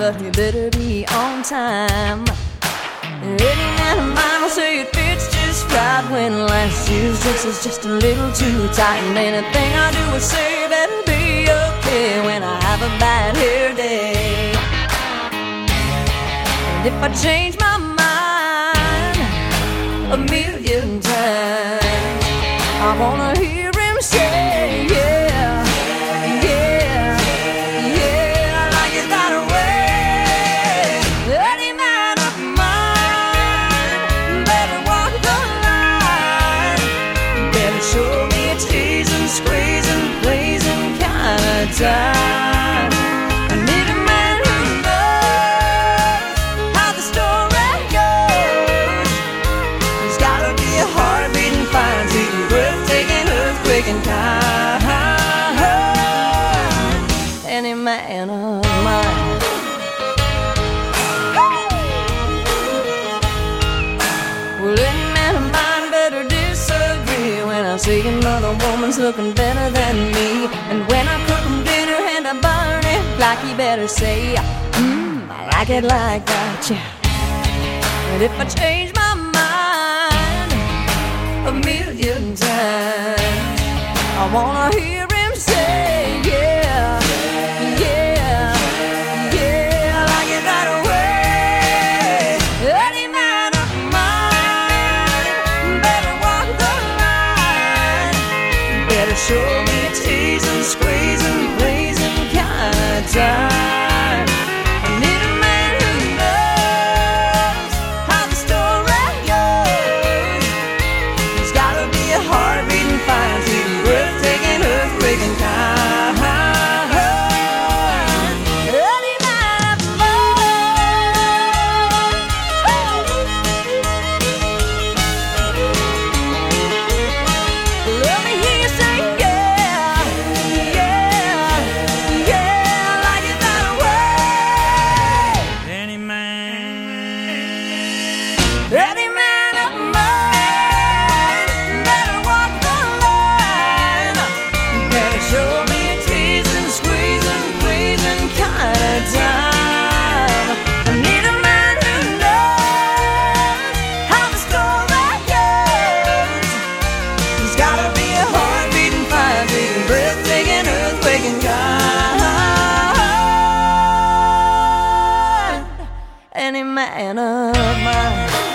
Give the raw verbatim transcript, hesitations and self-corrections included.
but he better be on time. Any man of mine will say it fits just right when last year's dress is just a little too tight. And anything I do or say better be okay when I have a bad hair day. And if I change my mind a million times, I wanna hear him say, yeah, yeah, yeah, I like it that way. Any man of mine better walk the line, better show me a teasing, squeezing, blazing kind of time. I need a man who knows how the story goes. There's gotta be a heart-beating, fire-beating, breathtaking, earthquaking kind. Any man of mine. Well, any man of mine better disagree when I see another woman's looking better than me. And when I cook him dinner and I burn it like, he better say, mmm, I like it like that, yeah. And if I change my mind a million times, I wanna hear him say, yeah, yeah, yeah, I like it that way. Any man of mine better walk the line, better show me a teasing, squeezing, blazing kind of time. I need a man who knows how the story goes. There's gotta be a heart-beating, fire-beating, breathtaking, earthquaking kind. Any man of mine. Let me hear you say, yeah, yeah, yeah, I like it that way. Any man, Any man of mine better walk the line, better show me a teasing, squeezing, pleasing kind of time. I need a man who knows how the story goes. There's gotta be a heart-beating, fire-beating, breathtaking, earthquaking kind. Any man of mine.